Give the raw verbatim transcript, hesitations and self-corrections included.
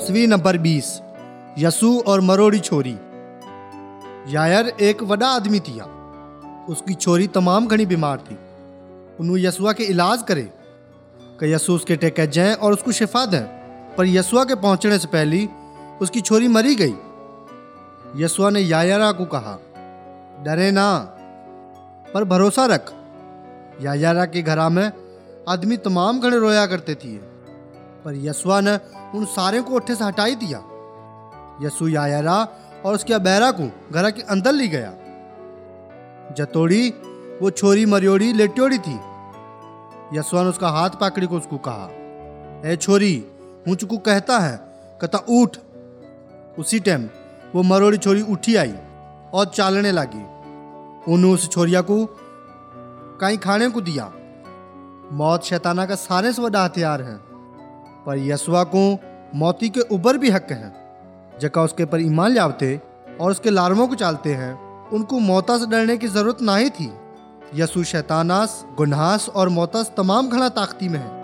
तस्वीर नंबर बीस। यसू और मरोड़ी छोरी। यायर एक वड़ा आदमी थिया। उसकी छोरी तमाम घनी बीमार थी। उन्होंने यसूआ के इलाज करे कि यसू उसके टेके जाएं और उसको शिफा दें, पर यसूआ के पहुंचने से पहले उसकी छोरी मरी गई। यसूआ ने यायरा को कहा, डरे ना, पर भरोसा रख। यायरा के घरा में आदमी तमाम घने रोया करते थे, पर यसूआ ने उन सारे को उठे से हटाई दिया। यसू यायरा और उसके अबैरा को घर के अंदर ले गया। जतोड़ी वो छोरी मरियोड़ी लेटियोड़ी थी। यसूआ ने उसका हाथ पकड़ी को उसको कहा, ए छोरी, हूँ चुकू कहता है कता उठ। उसी टाइम वो मरोड़ी छोरी उठी आई और चालने लगी। उन्होंने उस छोरिया को कहीं खाने को दिया। मौत शैताना का सारे से बड़ा हथियार है, पर यसूआ को मौती के ऊपर भी हक है। जका उसके पर ईमान लावते और उसके लारमों को चालते हैं, उनको मौता से डरने की जरूरत नहीं थी। यसू शैतानास, गुनास और मौतास तमाम घना ताकती में है।